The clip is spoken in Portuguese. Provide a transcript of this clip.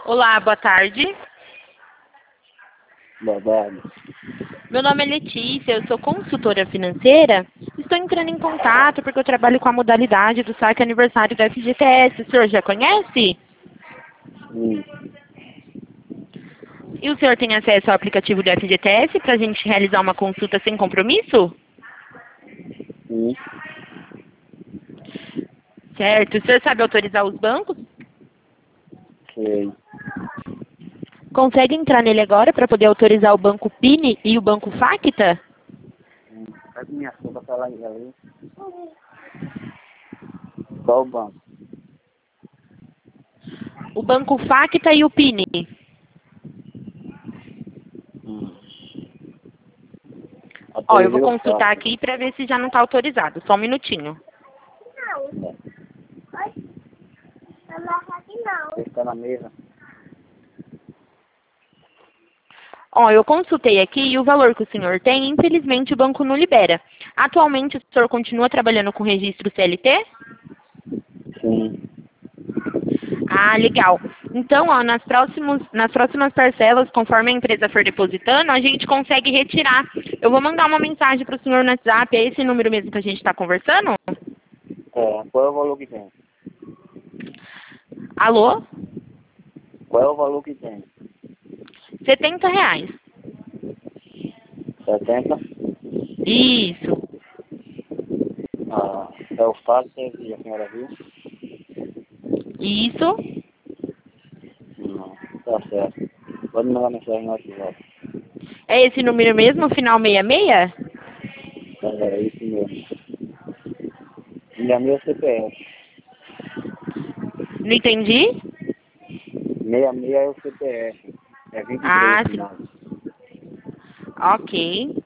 Olá, boa tarde. Boa tarde. Meu nome é Letícia, eu sou consultora financeira. Estou entrando em contato porque eu trabalho com a modalidade do saque aniversário da FGTS. O senhor já conhece? Sim. E o senhor tem acesso ao aplicativo do FGTS para a gente realizar uma consulta sem compromisso? Sim. Certo. O senhor sabe autorizar os bancos? Sei. Consegue entrar nele agora para poder autorizar o banco PIN e o banco Facta? Pega minha conta pra lá ali. Qual o banco? O banco Facta e o PIN. Ó, eu vou Autorizei o consultar fato. aqui para ver se já não está autorizado. Só um minutinho. Você está na mesa? Ó, eu consultei aqui e o valor que o senhor tem, infelizmente, o banco não libera. Atualmente, o senhor continua trabalhando com registro CLT? Sim. Ah, legal. Então, ó, nas próximas parcelas, conforme a empresa for depositando, a gente consegue retirar. Eu vou mandar uma mensagem para o senhor no WhatsApp. É esse número mesmo que a gente está conversando? Qual é o valor que tem? Alô? Qual é o valor que tem? R$ 70. 70? Isso. É o fato que a senhora viu? Isso. Não. Tá certo. Pode mandar mensagem no WhatsApp. É esse número mesmo, final 66? É isso mesmo. E a minha CPF. Não entendi? 66 é o CPF. É 23 Ah, sim. final. Ok.